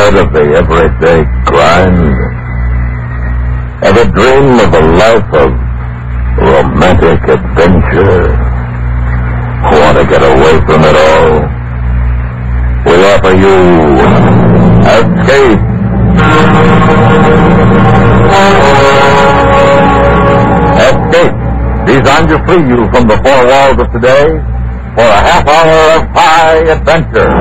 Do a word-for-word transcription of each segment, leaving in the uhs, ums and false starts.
tired of the everyday grind? Ever dream of a life of romantic adventure? Want to get away from it all? We offer you Escape. Escape, designed to free you from the four walls of today for a half hour of high adventure.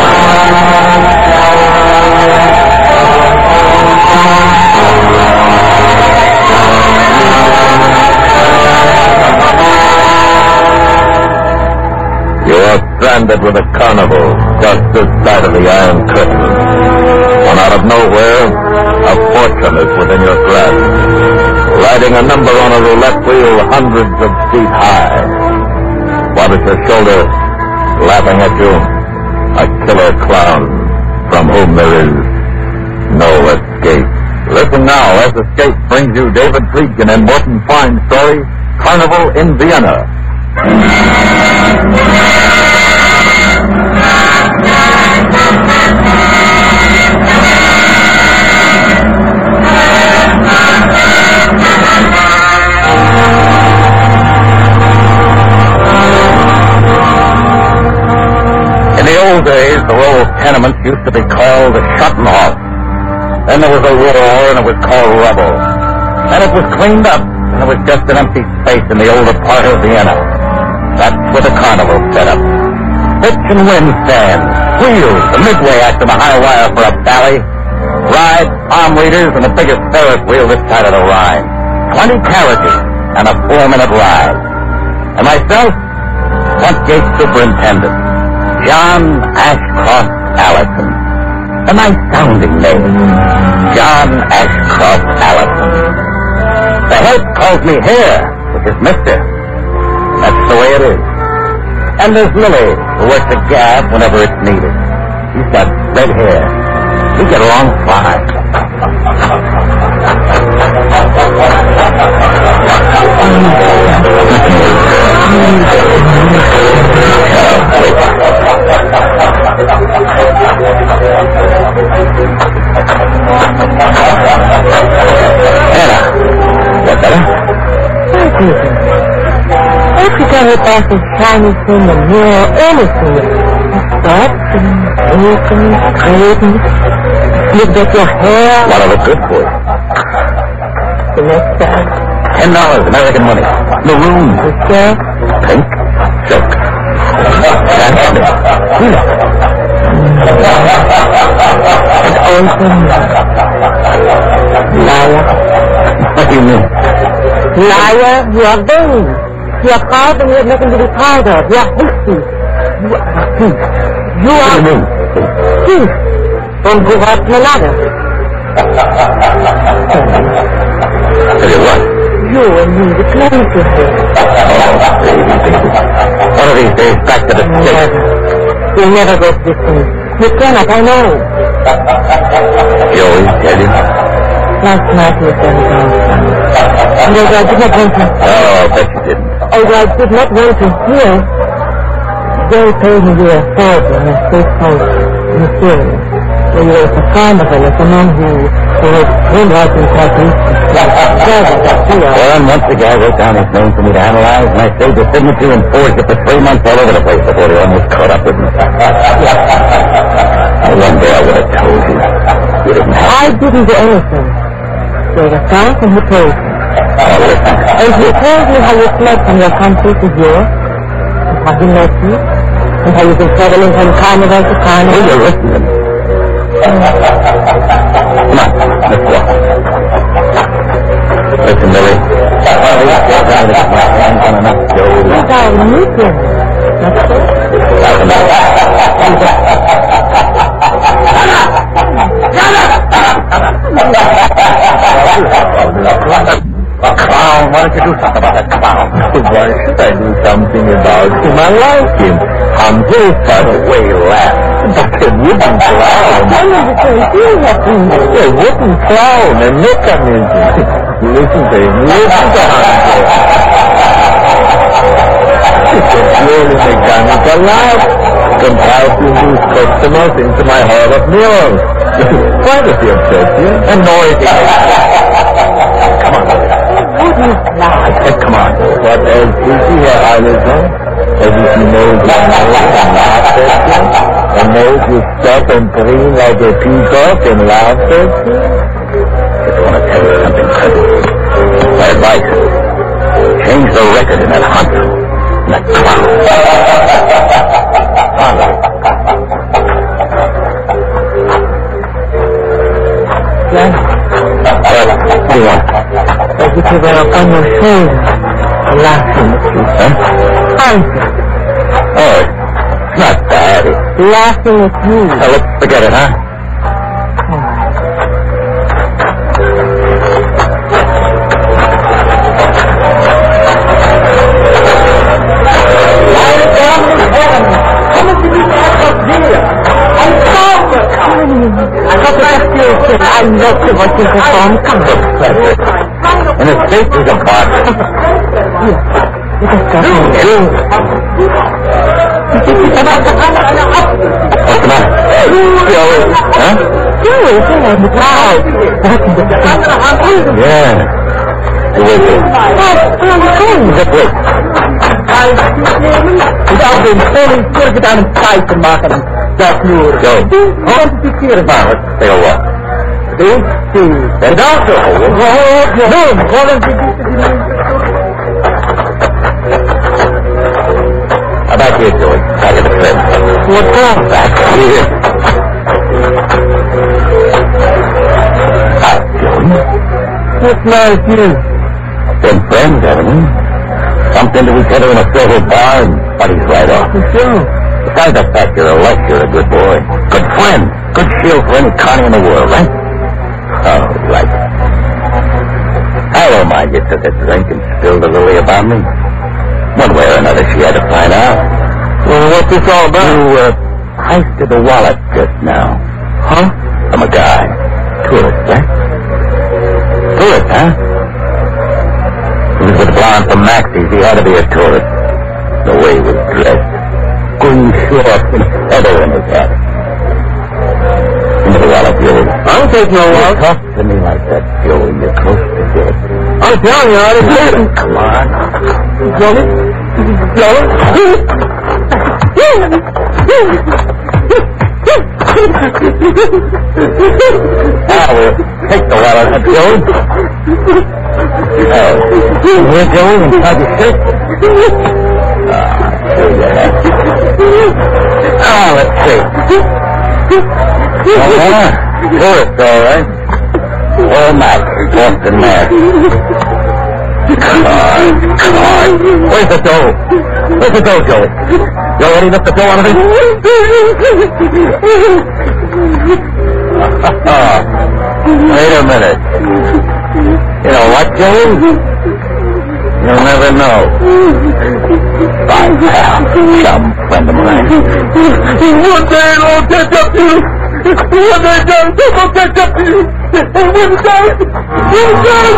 You are stranded with a carnival just this side of the Iron Curtain. When out of nowhere, a fortune is within your grasp. Riding a number on a roulette wheel hundreds of feet high. While at your shoulder, laughing at you, a killer clown from whom there is no escape. Listen now as Escape brings you David Friedkin and Morton Fine's story, Carnival in Vienna. In the old days, the row of tenements used to be called Schottenhof. Then there was a war, and it was called rubble. Then it was cleaned up, and it was just an empty space in the older part of Vienna. That's where the carnival set up. Pitch and wind stands, wheels, the midway act on the high wire for a bally, rides, palm readers, and the biggest Ferris wheel this side of the Rhine. Twenty carriages and a four-minute ride. And myself, front gate superintendent, John Ashcroft Allison. A nice sounding name, John Ashcroft Allison. The head calls me Hare, which is Mister That's the way it is. And there's Lily, who works the gas whenever it's needed. She's got red hair. We get along fine. Anna, that better? Thank you. Every time you pass a shiny thing, a mirror, anything, you stop and look and straighten, look at your hair. What'll look good for you? The next time. Ten dollars, American money. Maroon. The silk. Pink. Silk. Jasmine. Tulip. And open. Liar. What do you mean? Liar, you are vain. You are proud and you have nothing to be proud of. You are hasty. You are a thief. You What are do you mean? thief. From Guatemala. Tell you what. You and me, the plans you have. Oh, baby, baby. One of these days, back to the States. Never. You'll never go to this thing. You cannot, I know. You always tell him. Last night you said it all. And although I did not want to... Oh, I bet you didn't. Although I did not want to hear, they told me you were horrible in a safe house in Syria, where you were at the carnival as a man who, who was brainwashing calculations. Well, and once the guy wrote down his name for me to analyze, and I saved the signature and forged it for three months all over the place before they almost caught up with me. And one day I would have told you. You didn't have I didn't do anything. There was Frank and he told me. Oh, listen. And he told me how you fled from your country to Europe, and how he met you, and how you've been traveling from carnival to carnival. Will you listen? Come on, let's walk. Listen, Lily. Well, these girls are going to get my hands on enough dough. What are you meeting? Not so? That's enough. Clown, why don't you do something about that clown? Why should I do something about him? I like him. I'm very far away laugh. But a wooden clown. I understand. You have to... A wooden clown, a mechanism. Listen to him. Listen to him. It's a purely mechanical laugh. from passing these customers into my hall of mirrors. Privacy obsession and noisy. Come on. I said, come on. What else is he, Herr Eilison? As if he knows your nose and laughs at you, and knows you stop and preen like a peacock and laugh at you? I just want to tell you something, Curtis. My advice, change the record in that Honcho, in that clown. All right. Yes. What do you want? As if you were upon your shoulder, laughing at you. Huh? Handsome. Oh, it's not bad. It's... Laughing at you. Now, let's forget it, huh? I love to watch you perform. Come on. In a state is a box. Let us go home. What's the matter? Joey. Huh? Joey, there, wow. Yeah. You wait there. Where are you going? Just wait. Without being fully put it down in sight and market him. That's you. Joe. How did you see it? Come on, let's take a walk. See? See. And also, No, what is it? How about here, Joey? Back at the crib. What's wrong? Back here. Hi, Joey. What's wrong with you? Been friends, haven't we? Bumped into each other in a silver bar and buddies right off. Sure. Besides the fact you're a luck, you're a good boy. Good friend. Good shield for any Connie in the world, right? Oh, right. I don't mind you took a drink and spilled a lily about me. One way or another, she had to find out. Well, what's this all about? You, uh, heisted the wallet just now. Huh? From a guy. Tourist, right? Tourist, huh? He was with a blonde from Maxie's. He had to be a tourist. The way he was dressed. Green shorts and a feather in his hat. Into the wallet, Joey. I don't take no You wallet. talk to me like that, Joey. You're close to death. I'm telling you, I didn't take it. Come on. Joey? Now we'll take the wallet, huh, Joey? Oh. Here, Joey, inside your shirt? Ah, sure you have. Ah, let's see. Uh-huh. Tourist, all right. All Max, Boston Max. Card, card. Where's the dough? Where's the dough, Joey? You already left the dough on it? Wait a minute. You know what, Joey? You'll never know. Bye, pal. Some friend of mine. One day it'll catch up to you. One day, John, it will catch up to you. And when it does, when it does.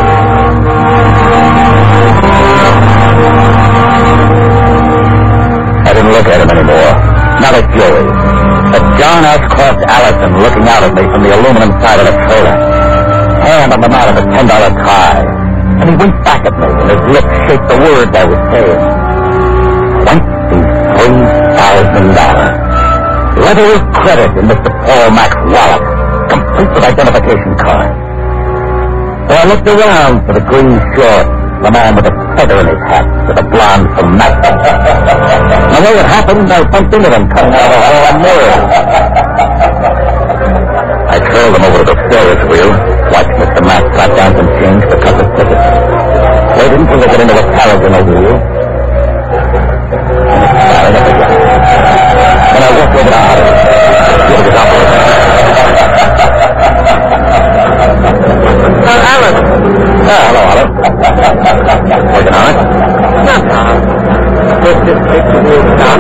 I didn't look at him anymore. Not at Joey. At John Ashcroft Allison looking out at me from the aluminum side of the trailer. Hand on the knot of a ten dollar tie. And he winked back at me, and his lips shaped the words I was saying. Twenty-three thousand dollars. Letter of credit in Mister Paul Mack's wallet. Complete with identification card. So I looked around for the green short, the man with a feather in his hat, with a blonde from Mac. And the way it happened, I bumped into them coming out of the hall mirror. I trailed them over to the Ferris wheel, watched Mister Mack drop down some change to cut the ticket. Waited until they got into a carriage in the wheel. And it started up again. Then I walked over to Otto. Give it his operator. Uh, Alan. Ah, hello, Otto. Working on it? No, no. Let's just take the wheel down.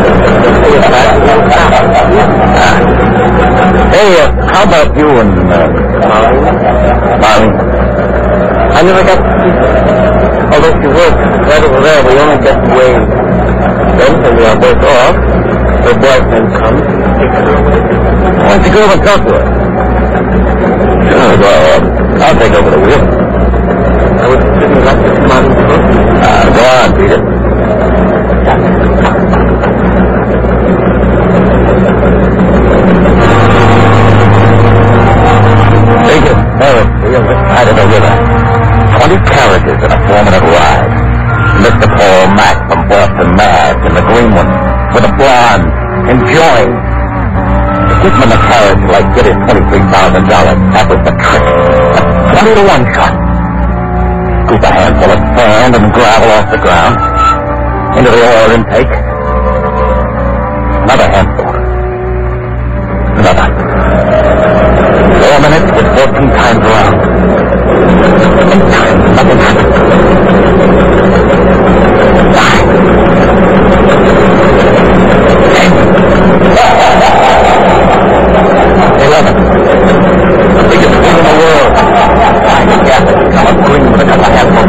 Ah. Hey, uh, how about you and, uh, Molly? Molly? I never got to see her. Although she works right over there, we only get waves. Then when we are both off, Her boyfriend comes. Why don't you go over and talk to her? Sure, well, uh, I'll take over the wheel. I was sitting up this morning. Uh, go on, Peter. Biggest Ferris wheel this side of the river. Twenty carriages in a four-minute ride. Mister Paul Mack from Boston, Mass. in the green one with a blonde, enjoying. To give him in the carriage like get his twenty-three thousand dollars. That was the trick. A twenty to one shot. Scoop a handful of sand and gravel off the ground. Into the oil intake. Another handful. Another. Four minutes with fourteen times around. Eight times, nothing happened. Nine. Ten. Eleven. The biggest wheel in the world. Flying the gas at Summer Green with a couple of handfuls.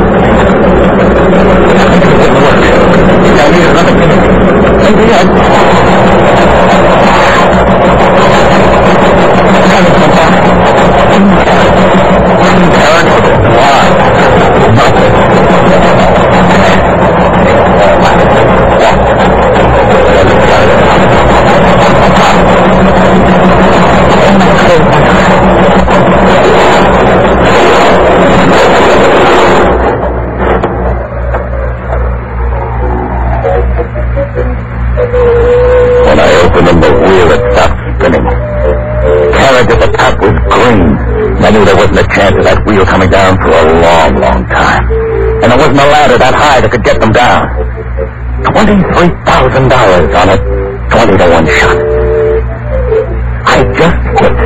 I think it didn't work. I needed another minute. Maybe I... When I opened them, the wheel had stopped spinning. Carriage at the top was green. I knew there wasn't a chance of that wheel coming down for a long, long time. And there wasn't a ladder that high that could get them down. Twenty-three thousand dollars on a twenty to one shot. I just hit.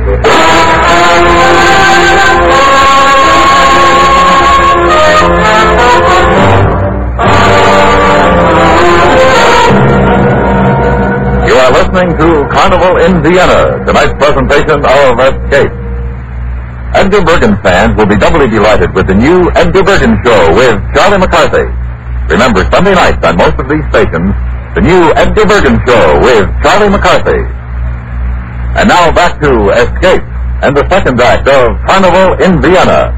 You are listening to Carnival in Vienna, tonight's presentation of Escape. Edgar Bergen fans will be doubly delighted with the new Edgar Bergen Show with Charlie McCarthy. Remember, Sunday nights on most of these stations, the new Edgar Bergen Show with Charlie McCarthy. And now back to Escape and the second act of Carnival in Vienna.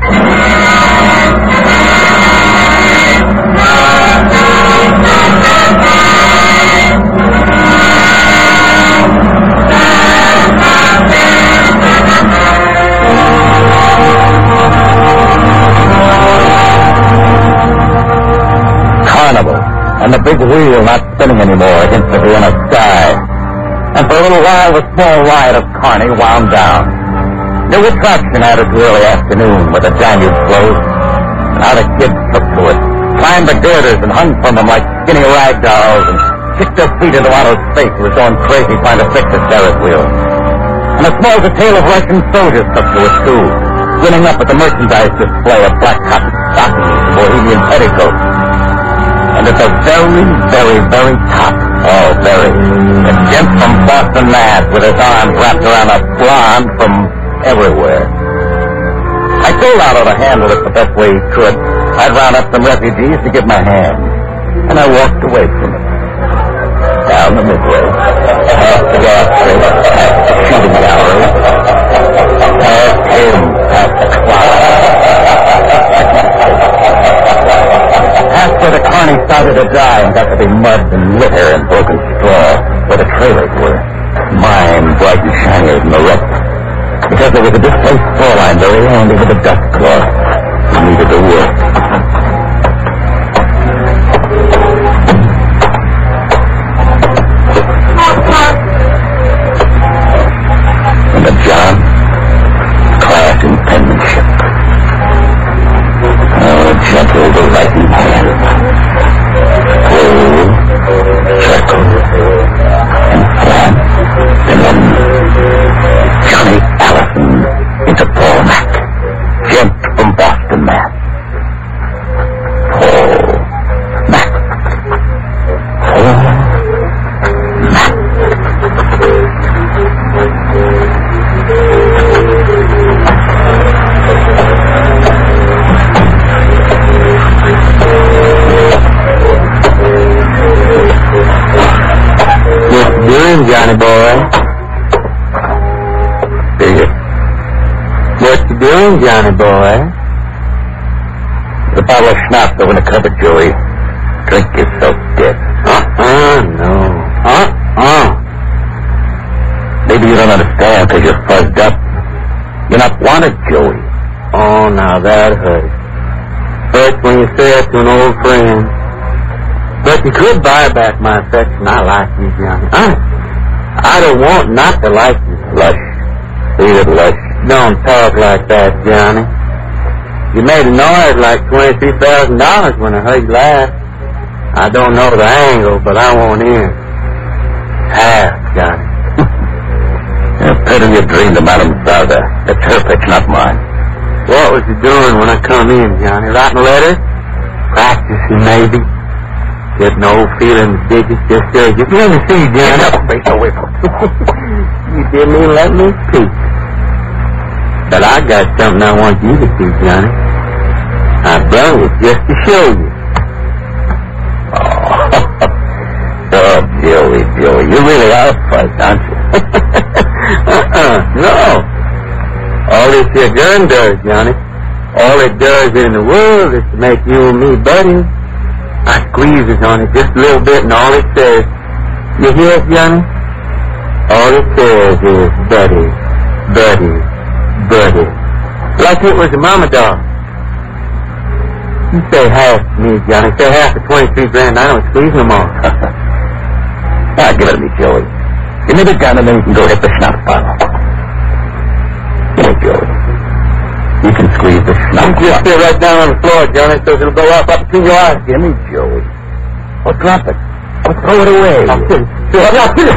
Carnival, and the big wheel not spinning anymore against the Vienna sky. And for a little while, the small ride of Carney wound down. New attraction added to early afternoon where the Danube flows, and how the kids took to it, climbed the girders and hung from them like skinny rag dolls, and kicked their feet into Otto's face who was going crazy trying to fix the Ferris wheel. And a small detail of Russian soldiers took to it, too, grinning up at the merchandise display of black cotton stockings and Bohemian petticoats. And at the very, very, very top, oh, very, a gent from Boston, Mass, with his arms wrapped around a blonde from everywhere. I told Otto to handle it the best way he could. I'd round up some refugees to give my hand. And I walked away from it. Down the midway, past the gas station, past the shooting gallery, past him, past the clock. Past where the Carney started to die and got to be mud and litter and broken straw, where the trailers were, mine bright and shinier than the rest. Because there was a displaced shoreline very handy with a dust cloth who needed to work. And the John, class in penmanship. Oh, gentle the writing hand. Full, circle, and flat, and then Johnny Allison into Paul Mack, gent from Boston, Mass. What you doing, Johnny boy? The bottle of schnapps over in the cupboard, Joey. Drink yourself dead. Uh-uh, no. Uh-uh. Maybe you don't understand because you're fuzzed up. You're not wanted, Joey. Oh, now that hurts. Hurts when you say it to an old friend. But you could buy back my affection. I like you, Johnny. I, I don't want not to like you. Lush. Leave it, Lush. Don't talk like that, Johnny. You made a noise like twenty-three thousand dollars when I heard you laugh. I don't know the angle, but I want in. Half, Johnny. You're better you dreamed of Madame Sauda. It's her pitch, not mine. What was you doing when I come in, Johnny? Writing letters? Practicing, maybe? Getting old feelings, did you? Just uh, just let me see, Johnny. Get up, face away from You didn't even let me speak. But I got something I want you to see, Johnny. I brought it just to show you. Oh, oh Joey, Joey, you really are a fright, aren't you? uh-uh, no. All this here gun does, Johnny, all it does in the world is to make you and me buddies. I squeezes on it just a little bit, and all it says, you hear it, Johnny? All it says is buddy, buddy, buddy. Like it was a mama dog. You say half to me, Johnny. Say half for twenty-three grand. I don't squeeze no more. Ah, give it to me, Joey. Give me the gun, and then you can go hit the schnapps bottle. Give me, Joey. You can squeeze the schnapps You just bottle. sit right down on the floor, Johnny, so it'll go up, up between your eyes. Give me, Joey. Or drop it. Or throw it away. I'll sit it. I'll sit it.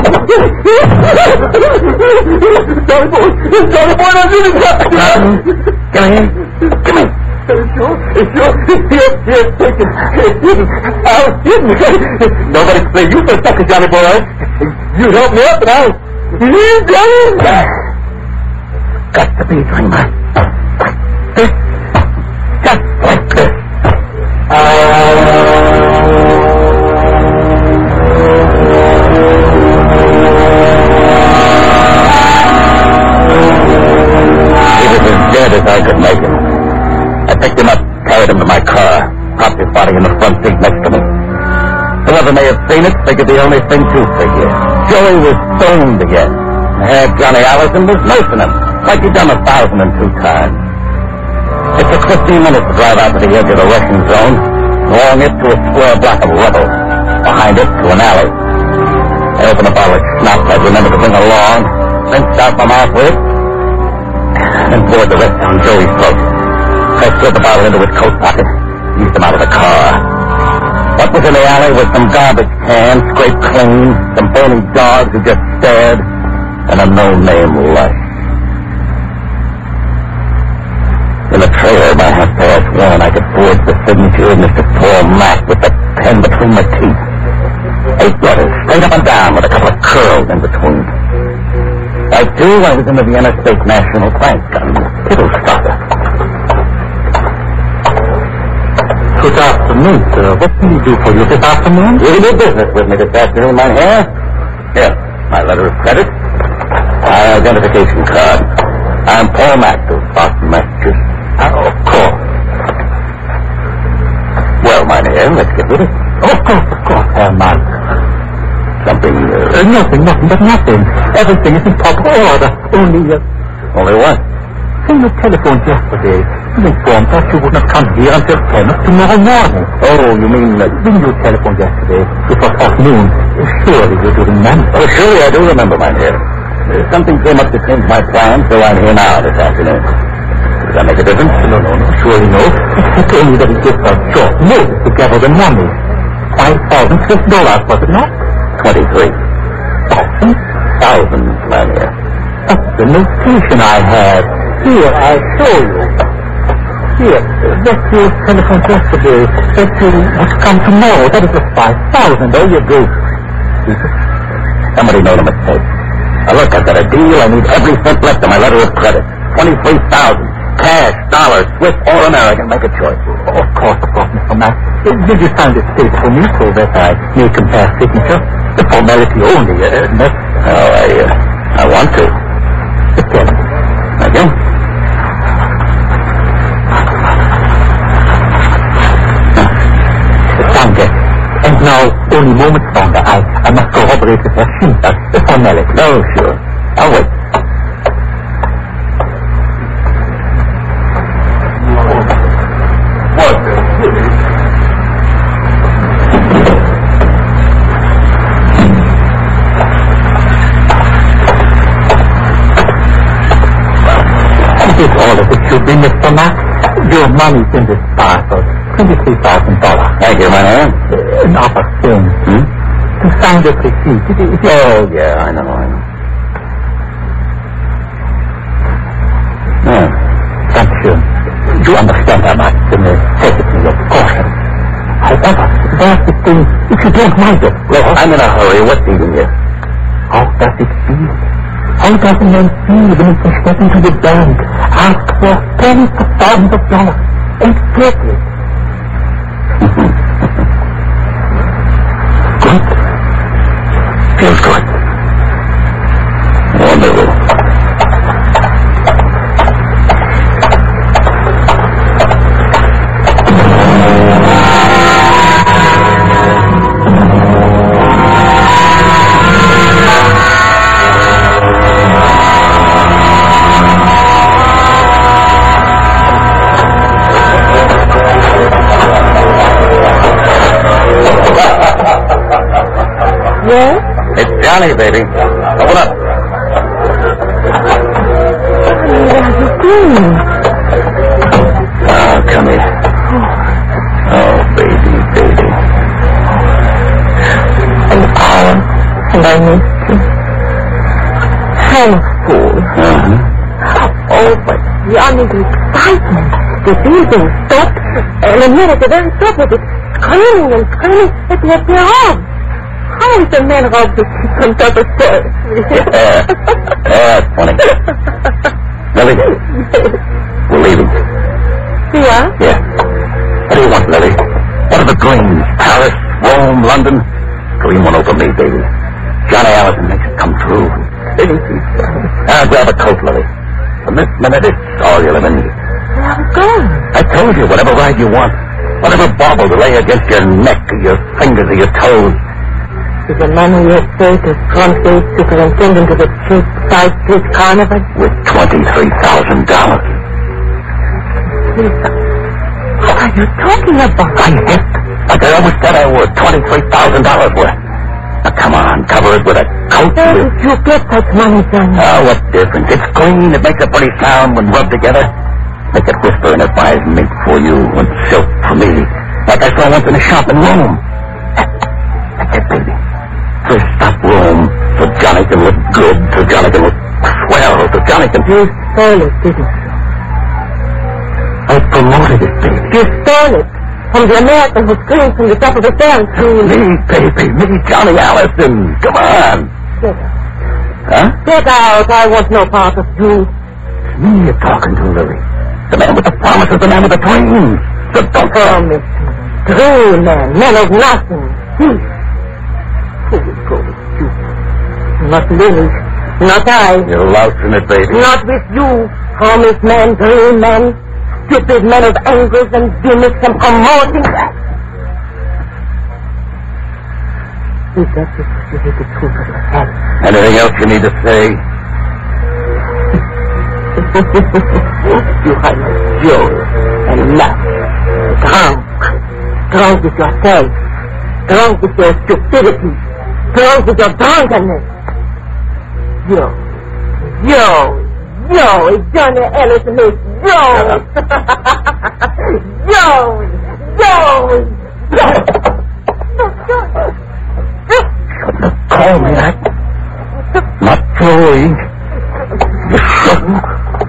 Johnny boy. Johnny boy, I'm doing it. Come here. Come here. It's yours. It's yours. Here, here, take it. I'll get it. Nobody can play you for a sucker, Johnny boy. You help me up and I'll... You got it. Got to be dreamer. This. Just like this. He was as dead as I could make him. I picked him up, carried him to my car, propped his body in the front seat next to me. Whoever may have seen it figured the only thing to figure. Joey was stoned again. And Johnny Allison was nursing him, like he'd done a thousand and two times. It took fifteen minutes to drive out to the edge of the Russian zone, along it to a square block of rubble, behind it to an alley. I opened a bottle of schnapps I'd remembered to bring along, rinsed out my mouth with it, and poured the rest down Joey's throat. I slid the bottle into his coat pocket, eased him out of the car. What was in the alley was some garbage cans, scraped clean, some burning dogs who just stared, and a no-name Lush. In the trailer by half past one, I could forge the signature of Mister Paul Mack with the pen between my teeth. Eight letters, straight up and down, with a couple of curls in between. I knew I was in the Vienna State National Bank. It'll stop it. Good afternoon, sir. What can we do for you this afternoon? You do business with me this afternoon, my hair? Here, my letter of credit, my identification card. I'm Paul Mack of Boston, Massachusetts. Oh, of course. Well, my dear, let's get with it. Of course, of course, Herr Mack. Something, uh... Uh, nothing, nothing, but nothing. Everything is in proper order. Only, uh... Only what? When you telephoned yesterday, you informed us you would not come here until ten tomorrow morning. Oh, you mean... Uh, When you telephoned yesterday, it was at noon. Surely you do remember. oh, surely I do remember, my dear. Uh, something came up to change my plans, so I'm here now this afternoon. Does that make a difference? No, no, no, surely no. Except only that it gives us short notice to gather the money. Five thousand Swiss dollars, was it not? Twenty-three. Thousand? Thousands, my dear. That's the notation I had. Here, I show you. Here, that you telephoned yesterday. That you would come tomorrow. That is the five thousand. There you go. Somebody made a mistake. Now look, I've got a deal. I need every cent left of my letter of credit. Twenty-three thousand. Cash, dollars, Swiss or American. Make a choice. Of course, of course, Mister Mack. Did you sign this paper for me so that I may compare signature? The formality only, uh, not... Oh, I, uh, I want to. Again. Again? cooperate with her. She does the formality. No, sure. I'll wait. What the... Is all of it should be, Mister Max. Your money's in this parcel. twenty-three thousand dollars. Thank you, my man. An offer soon. Hmm? To sign the receipt. It, it, it, Oh, yeah, I know, I know. Yeah. Thank you. You understand how much the necessity of caution. However, there's the thing, if you don't mind it, well, I'm in a hurry. What's eating you? how does it feel? How does a man feel when he can step into the bank, ask for tens of thousands of dollars, and get it? Good. Feels good. Wonderful. Yes? It's Johnny, baby. Open up. Where are you going? Oh, come here. Oh, baby, baby. An hour, and I missed you. I'm a fool. Uh-huh. Oh, but Johnny, the excitement. The building stopped, and a minute, the very top of it, screaming and screaming, it left me off. How is the man robbed the kid on top of stairs? Yeah. That's funny. Lily, we're leaving. Yeah? Yeah. What do you want, Lily? What are the dreams? Paris, Rome, London? Dream one over me, baby. Johnny Allison makes it come true. Now grab a coat, Lily. From this minute, it's all you'll ever need. Where are we going? I told you, whatever ride you want. Whatever bauble to lay against your neck or your fingers or your toes. Is the man who you say the front-page superintendent of the cheap South Street Carnival? With twenty-three thousand dollars. What are you talking about? I hit, like I always said I would, twenty-three thousand dollars worth. Now, come on, cover it with a coat. Where with... did you get that money, Johnny? Oh, what difference? It's clean. It makes a pretty sound when rubbed together. Make it whisper and it buys mink for you and silk for me. Like I saw once in a shop in Rome. That's it, baby. First stop Rome, so Johnny can look good, so Johnny can look swell, so Johnny can... You stole it, didn't you? I promoted it, baby. You stole it from the American who screamed from the top of the stairs. Me, baby, me, Johnny Allison. Come on. Get out. Huh? Get out. I want no part of you. It's me you're talking to, Lily. The man with the promises, the man with the dreams. So don't... Promise me. True man, man of nothing. Thief. Who will go with you? Not Lily. Not I. You're lousing it, baby. Not with you. Promise man, dream man. Stupid man of angers and gimmicks and promoting. Is that because you hate the truth of yourself? Anything else you need to say? You are like Joe and love. Drunk. Drunk with yourself. Drunk with your stupidity. Drunk with your drunkenness. Joe. Joe. Joe. It's Johnny Ellison. It's Joe. Joe. Joe. Joe. Shouldn't have called me that. Not Joey. You shouldn't.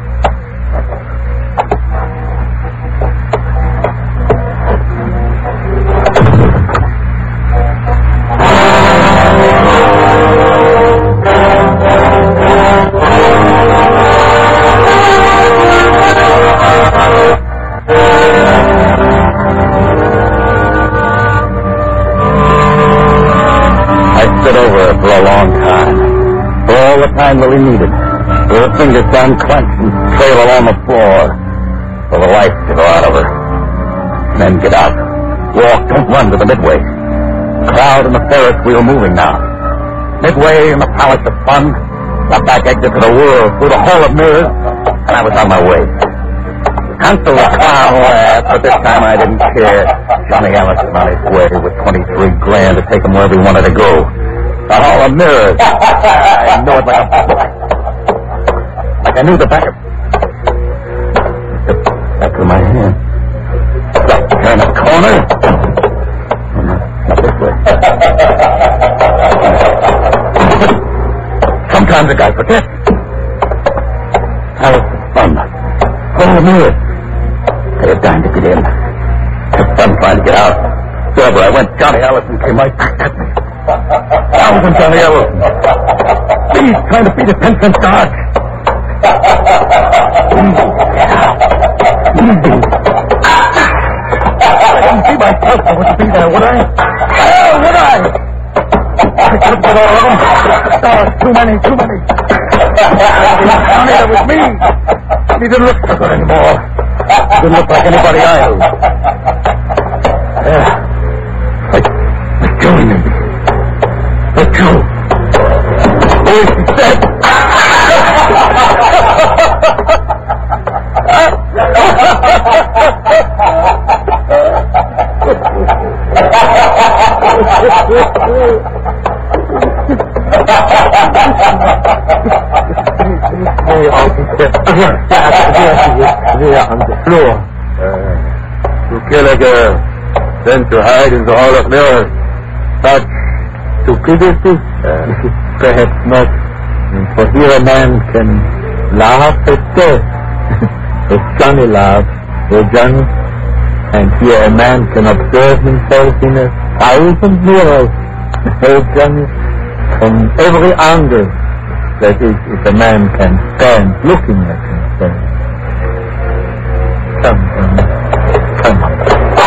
For a long time. For all the time Lily needed. For her fingers to unclench and trail along the floor. For the life to go out of her. And then get out. Walk, don't run to the midway. The crowd and the Ferris wheel moving now. midway in the Palace of Fun, the back exit to the world, through the Hall of Mirrors, and I was on my way. Constable the clown laughed, but this time I didn't care. Johnny Allison on his way with twenty-three grand to take him wherever he wanted to go. The Hall of Mirrors. I know it like a book. Like I knew the back of... Back of my hand. Turn a corner. Not this way. Sometimes a guy forgets. Palace of Fun. Hall of Mirrors. Pay a dime to get in. Took fun trying to get out. Wherever I went, Johnny Allison came right back at me. Thousand Johnny Allison. He's trying to beat a ten cent dodge. Easy. I didn't see myself. I wouldn't be there, would I? Oh, would I? I could have got all of them. Oh, too many, too many. Johnny, that was me. He didn't look so good anymore. He didn't look like anybody I knew. Yeah. Like, like Joey knew me. Like Joe. Oh, he's dead. There on the floor. Uh, to kill a girl, then to hide in the Hall of Mirrors. Such stupidity? Uh, perhaps not. For here a man can laugh at death. As Johnny laughed, oh Johnny. And here a man can observe himself in a thousand mirrors. Oh Johnny. From every angle. That is, if a man can stand looking at himself. Come, Johnny. Come.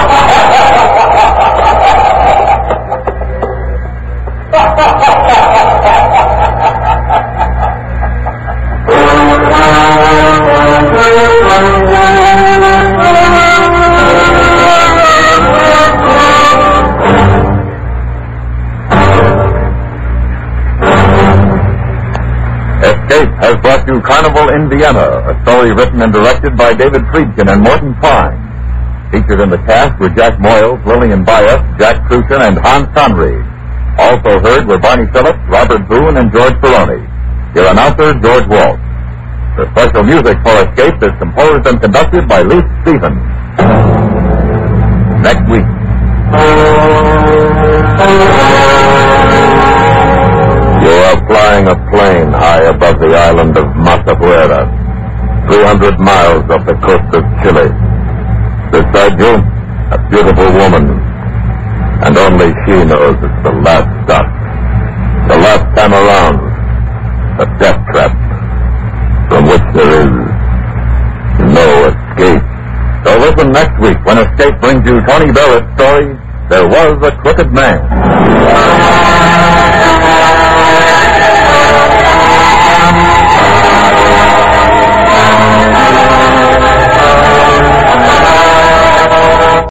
Escape has brought you Carnival in Vienna, a story written and directed by David Friedkin and Morton Fine. Featured in the cast were Jack Moyles, Lillian Bayef, Jack Cruson, and Hans Conried. Also heard were Barney Phillips, Robert Boone, and George Peroni. Your announcer, George Walsh. The special music for Escape is composed and conducted by Leith Stevens. Next week. You are flying a plane high above the island of Masafuera, three hundred miles off the coast of Chile. Beside you, a beautiful woman, and only she knows it's the last stop, the last time around, a death trap from which there is no escape. So listen next week when Escape brings you Tony Barrett's story, There Was a Crooked Man.